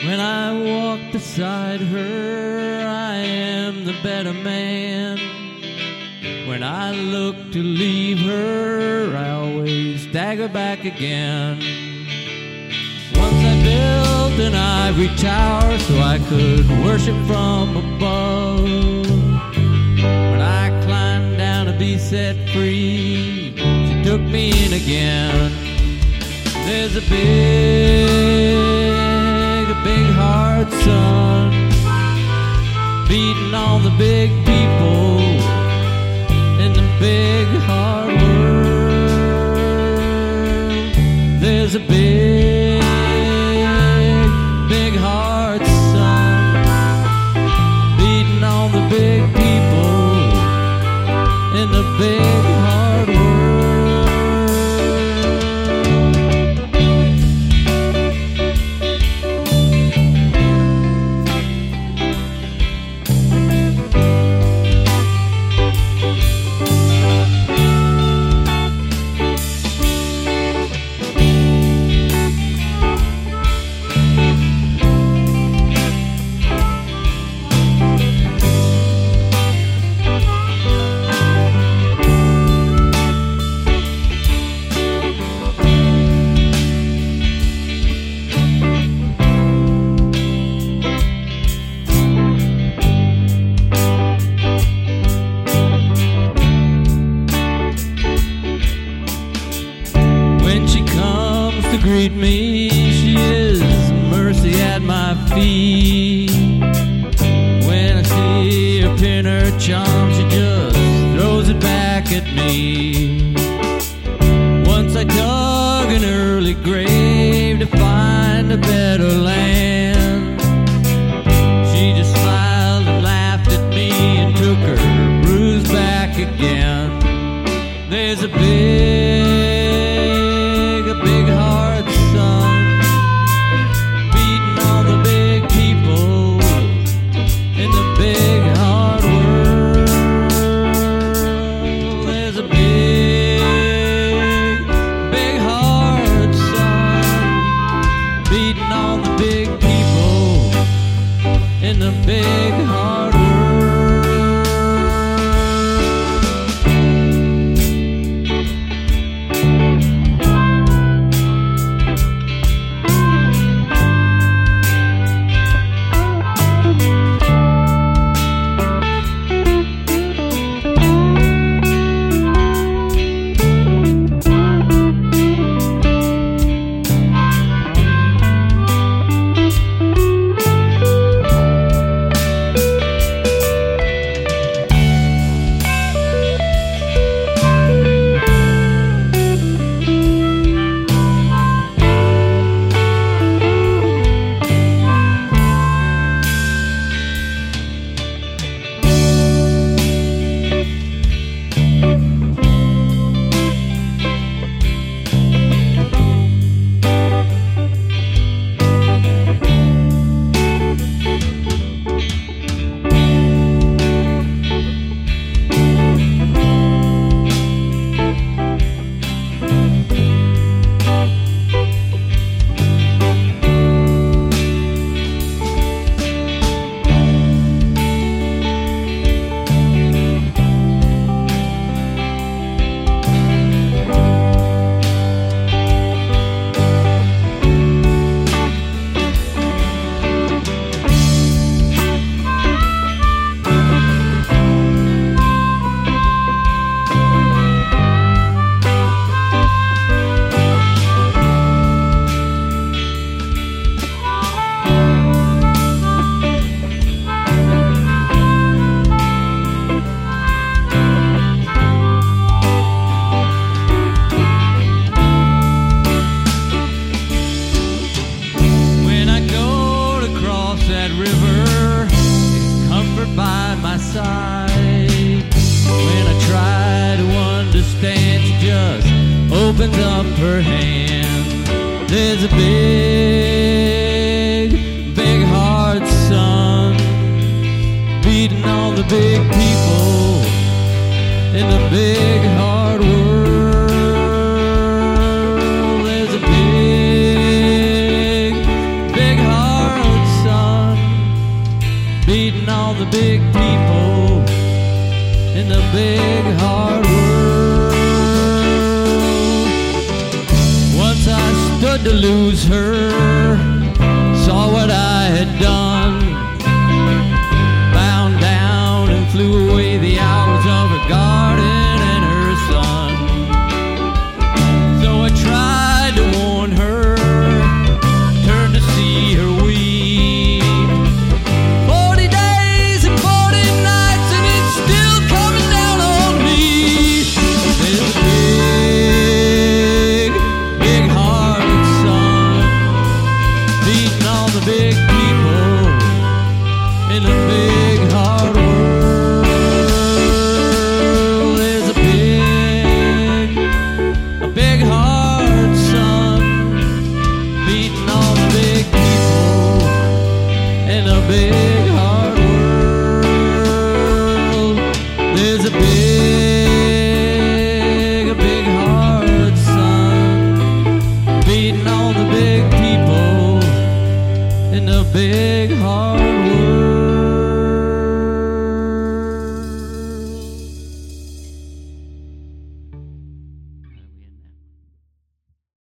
When I walk beside her, I am the better man. When I look to leave her, I always stagger back again. Once I built an ivory tower so I could worship from above. When I climbed down to be set free, she took me in again. There's a big heart, son, beating on the big people in the big hard world. There's a big heart, son, beating on the big people in the big hard world. Greet me, she is mercy at my feet. When I see her pin her charm, she just throws it back at me. Once I dug an early grave to find a better land. She just smiled and laughed at me and took her bruise back again. There's a big heart, son, beating on the big people in the big hard world. There's a big heart, son, beating on the big people in the big hard world. Opens up her hand. There's a big heart, son, beating on the big people in the big hard world. There's a big heart, big people in the big hard world. Once I stood to lose her, saw what I had done, bound down and flew away the hours of her garden and her son. So I tried to warn her, turned to see her weep. 40 days and 40 nights and it's still coming down on me. There's a big, big hearted sun beating on the big people in the big hard world. There's a big hard sun beating on the big people in the big